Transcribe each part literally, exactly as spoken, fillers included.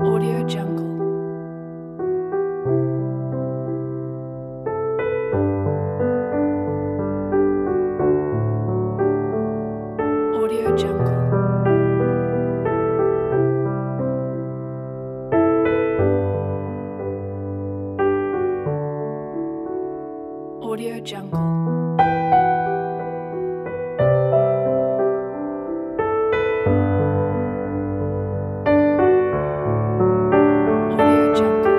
Audio Jungle. Audio Jungle. Audio Jungle. Audio Jungle.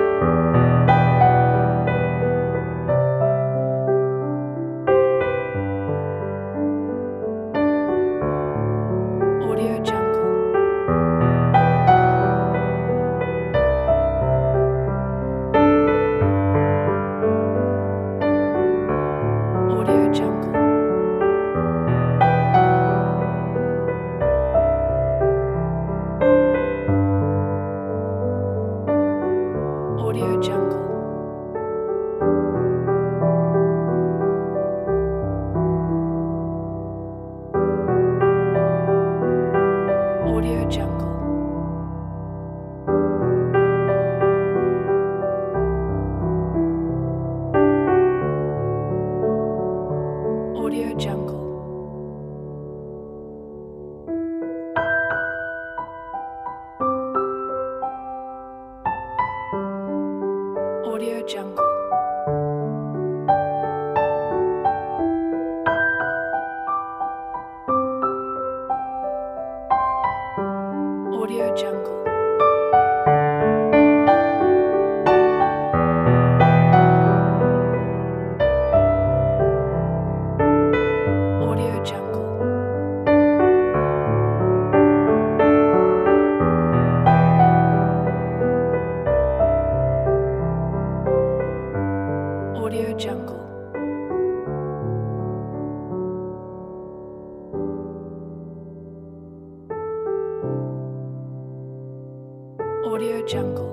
Audio Jungle. Audio Jungle. Audio Jungle. Audio Jungle. Audio Jungle. Audio Jungle. Audio Jungle. Audio Jungle. Audio Jungle. Audio Jungle.